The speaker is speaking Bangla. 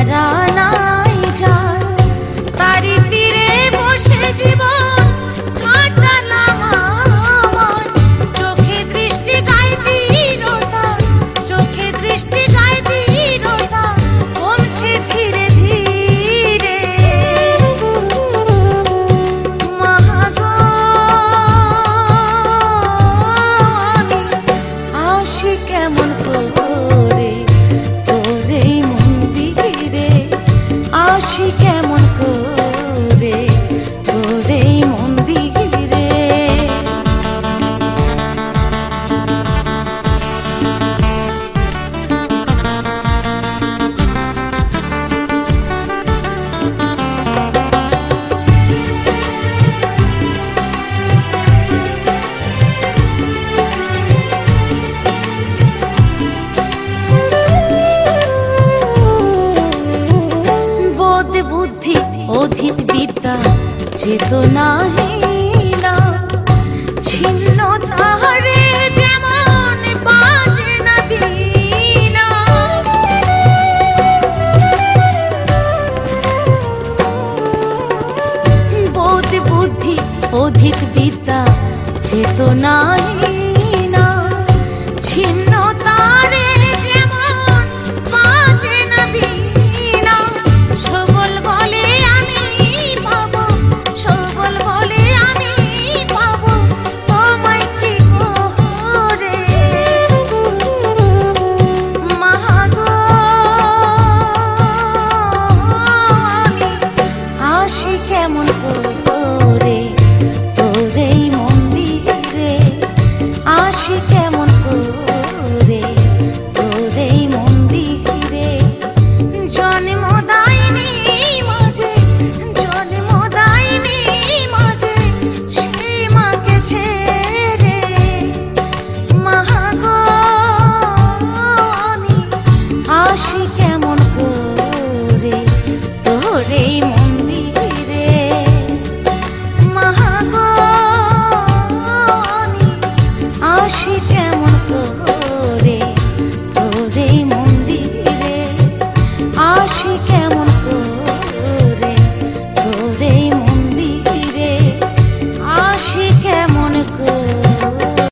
তারা নাই যার, তারি তীরে বসে জীবন কাটালাম আমার। চোখে দৃষ্টি গায়ে দৃঢ়তা, চোখে দৃষ্টি গায়ে দৃঢ়তা, কমছে ধীরে ধীরে। মাগো আমি আসি কেমন করে তোর এই মন্দিরে, আসি কেমন করে তোর এই মন্দিরে। বোধ বুদ্ধি অধীত বিদ্যা চেতনাহীনা, ছিন্ন তাহারে যেমন বাজে না বীণা। বোধ বুদ্ধি অধীত বিদ্যা চেতনাহীনা, ছিন্ন তারে যেমন বাজে না বীণা। সবল বলে আমি পাবো, সবল বলে আমি পাবো তোমায় কি করে। মাগো আমি আসি কেমন করে তোর এই মন্দিরে, আসি কেমন করে তোর এই মন্দিরে। জন্ম